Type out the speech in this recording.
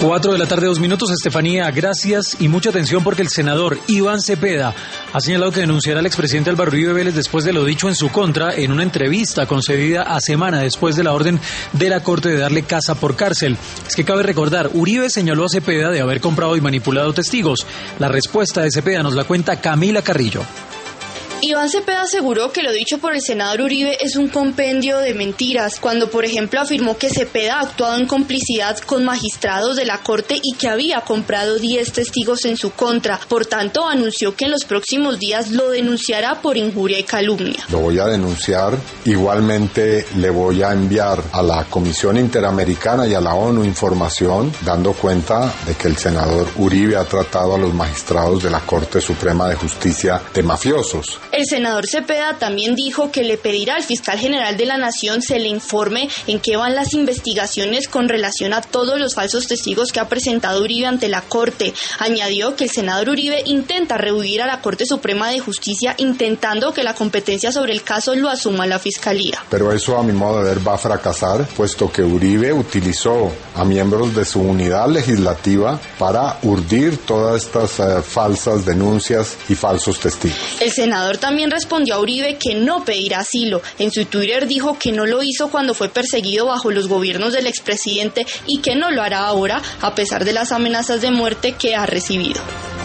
4 de la tarde, 2 minutos. Estefanía, gracias y mucha atención porque el senador Iván Cepeda ha señalado que denunciará al expresidente Álvaro Uribe Vélez después de lo dicho en su contra en una entrevista concedida a semana después de la orden de la Corte de darle casa por cárcel. Es que cabe recordar, Uribe señaló a Cepeda de haber comprado y manipulado testigos. La respuesta de Cepeda nos la cuenta Camila Carrillo. Iván Cepeda aseguró que lo dicho por el senador Uribe es un compendio de mentiras, cuando por ejemplo afirmó que Cepeda ha actuado en complicidad con magistrados de la Corte y que había comprado 10 testigos en su contra. Por tanto, anunció que en los próximos días lo denunciará por injuria y calumnia. Lo voy a denunciar, igualmente le voy a enviar a la Comisión Interamericana y a la ONU información dando cuenta de que el senador Uribe ha tratado a los magistrados de la Corte Suprema de Justicia de mafiosos. El senador Cepeda también dijo que le pedirá al fiscal general de la Nación se le informe en qué van las investigaciones con relación a todos los falsos testigos que ha presentado Uribe ante la Corte. Añadió que el senador Uribe intenta rehuir a la Corte Suprema de Justicia intentando que la competencia sobre el caso lo asuma la Fiscalía. Pero eso a mi modo de ver va a fracasar, puesto que Uribe utilizó a miembros de su unidad legislativa para urdir todas estas falsas denuncias y falsos testigos. El senador también respondió a Uribe que no pedirá asilo. En su Twitter dijo que no lo hizo cuando fue perseguido bajo los gobiernos del expresidente y que no lo hará ahora a pesar de las amenazas de muerte que ha recibido.